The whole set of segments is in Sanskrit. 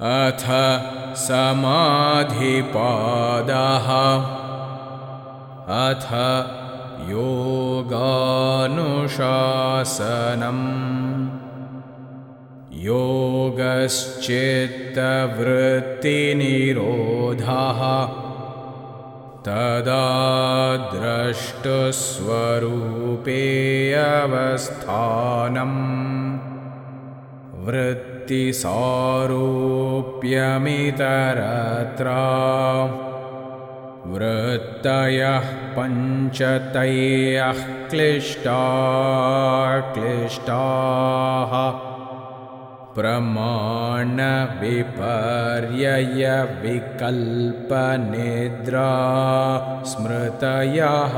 अथ समाधिपादः। अथ योगानुशासनम्। योगश्चित्तवृत्तिनिरोधः तदा द्रष्टुस्वरूपेऽवस्थानम् वृत्तिसारूप्यमितरत्र। वृत्तयः पञ्चतयः क्लिष्टाः प्रमाणविपर्ययविकल्पनिद्रा स्मृतयः।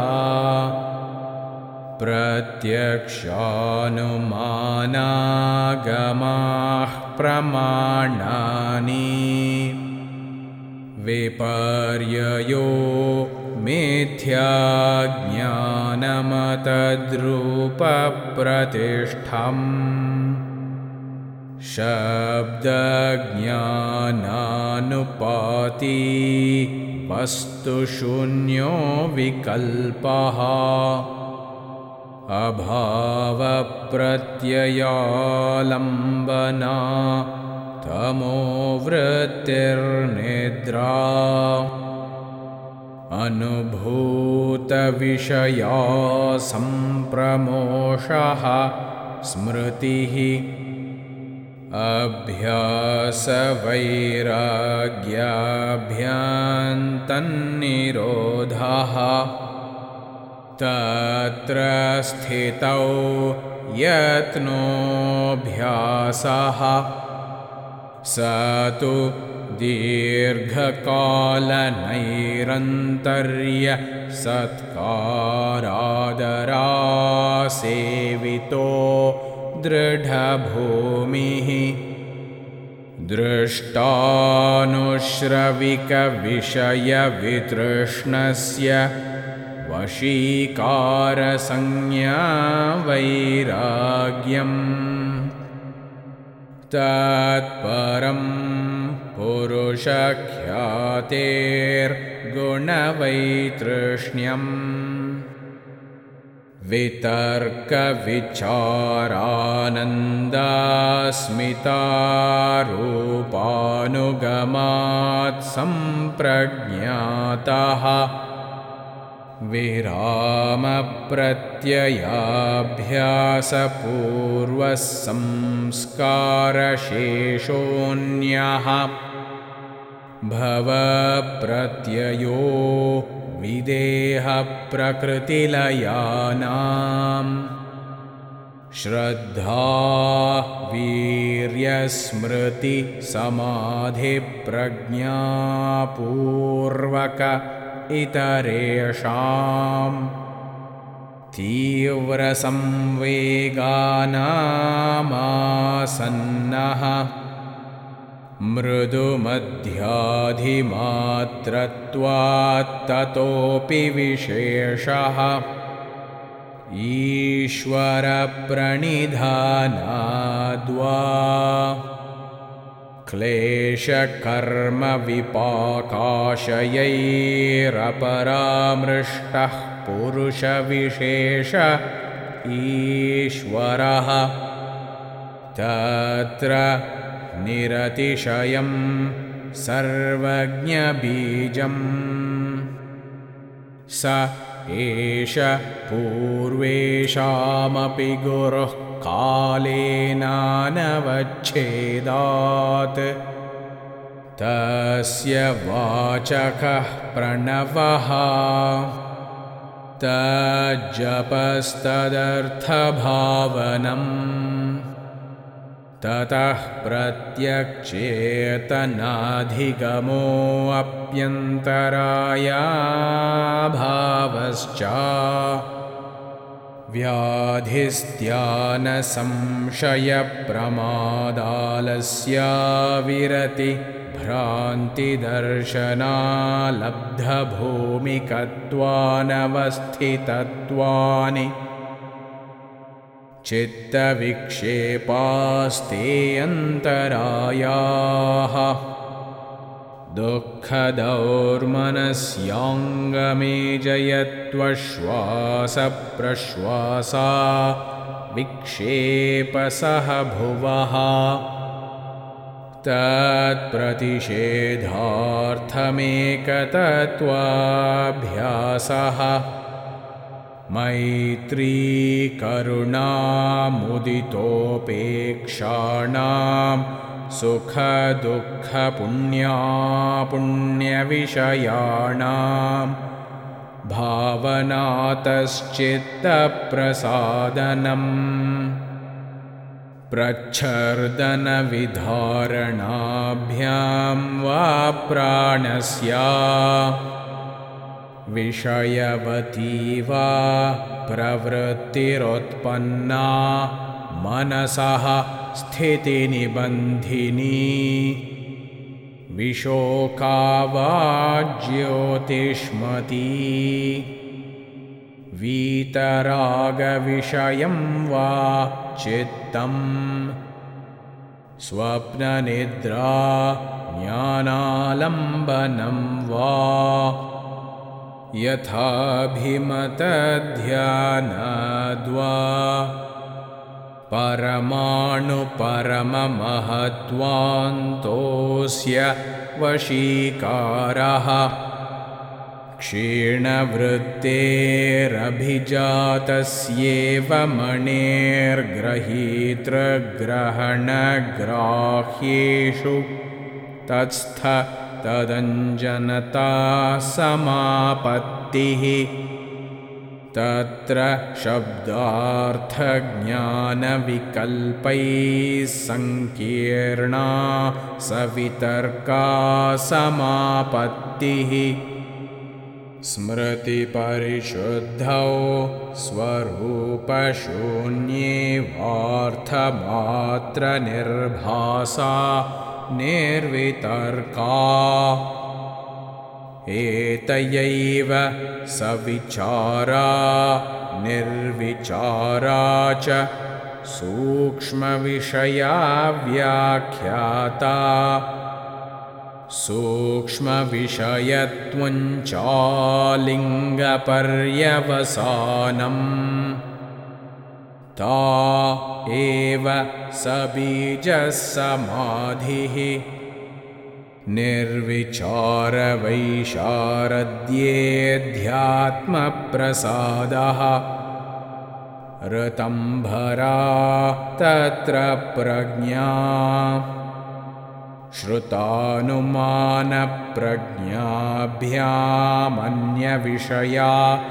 प्रत्यक्षानुमानागमाः प्रमाणानि। विपर्ययो मिथ्याज्ञानमतद्रूपप्रतिष्ठम्। शब्दज्ञानानुपाती वस्तुशून्यो विकल्पः। अभावप्रत्ययालम्बना तमोवृत्तिर्निद्रा। अनुभूतविषया सम्प्रमोषः स्मृतिः। अभ्यासवैराग्याभ्यान्तन्निरोधः। तत्र स्थितौ यत्नोऽभ्यासः स तु दीर्घकालनैरन्तर्यसत्कारादरासेवितो दृढभूमिः। दृष्टानुश्रविकविषयवितृष्णस्य वशीकारसंज्ञा वैराग्यम्। तत्परं पुरुषख्यातेर्गुणवैतृष्ण्यम्। वितर्कविचारानन्दास्मितारूपानुगमात् सम्प्रज्ञातः। विरामप्रत्ययाभ्यासपूर्वः संस्कारशेषोऽन्यः। भवप्रत्ययो विदेहप्रकृतिलयानाम्। श्रद्धा वीर्यस्मृतिसमाधिप्रज्ञापूर्वक इतरेषाम्। तीव्रसंवेगानामासन्नः। मृदुमध्याधिमात्रत्वात्ततोऽपि विशेषः। ईश्वरप्रणिधानाद्वा क्लेशकर्मविपाकाशयैरपरामृष्टः पुरुषविशेष ईश्वरः। तत्र निरतिशयं सर्वज्ञबीजम्। स एष पूर्वेषामपि गुरुः कालेनानवच्छेदात्। तस्य वाचकः प्रणवः। तज्जपस्तदर्थभावनम्। ततः प्रत्यक्षेतनाधिगमोऽप्यन्तरायाभावश्च। व्याधिस्त्यानसंशयप्रमादालस्याविरति भ्रान्तिदर्शनालब्धभूमिकत्वानवस्थितत्वानि। चित्तविक्षेपास्ते अन्तरायाः दुःखदौर्मनस्याङ्गमेजयत्वश्वासप्रश्वासा विक्षेपसह भुवः तत्प्रतिषेधार्थमेकतत्त्वाभ्यासः मैत्री करुणामुदितोपेक्षाणां सुखदुःखपुण्यापुण्यविषयाणां भावनातश्चित्तप्रसादनम् प्रच्छर्दनविधारणाभ्यां वा प्राणस्य विषयवती वा प्रवृत्तिरुत्पन्ना मनसः स्थितिनिबन्धिनी विशोका वा ज्योतिष्मती वीतरागविषयं वा चित्तम् स्वप्ननिद्रा ज्ञानालम्बनं वा यथाभिमतध्यानद्वा परमाणुपरममहत्त्वान्तोऽस्य वशीकारः क्षीणवृत्तेरभिजातस्येव मणेर्गृहीतृग्रहणग्राह्येषु तत्स्थ तदञ्जनता समापत्तिः तत्र शब्दार्थज्ञानविकल्पैः सङ्कीर्णा सवितर्का समापत्तिः स्मृतिपरिशुद्धौ स्वरूपशून्ये वार्थमात्रनिर्भासा निर्वितर्का एतयैव सविचारा निर्विचारा च सूक्ष्मविषया व्याख्याता सूक्ष्मविषयत्वञ्चालिङ्गपर्यवसानम् ता एव सबीजसमाधिः निर्विचारवैशारद्येऽध्यात्मप्रसादः ऋतम्भरा तत्र प्रज्ञा श्रुतानुमानप्रज्ञाभ्यामन्यविषया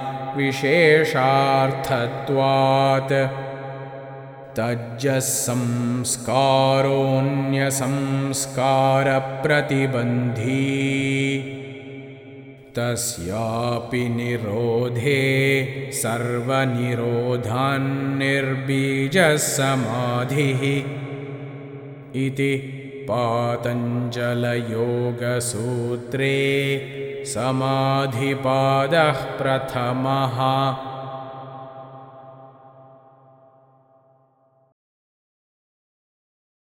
विशेषार्थत्वात् तज्जसंस्कारोऽन्यसंस्कारप्रतिबन्धी तस्यापि निरोधे सर्वनिरोधान्निर्बीजसमाधिः इति पातञ्जलयोगसूत्रे समाधिपादः प्रथमः।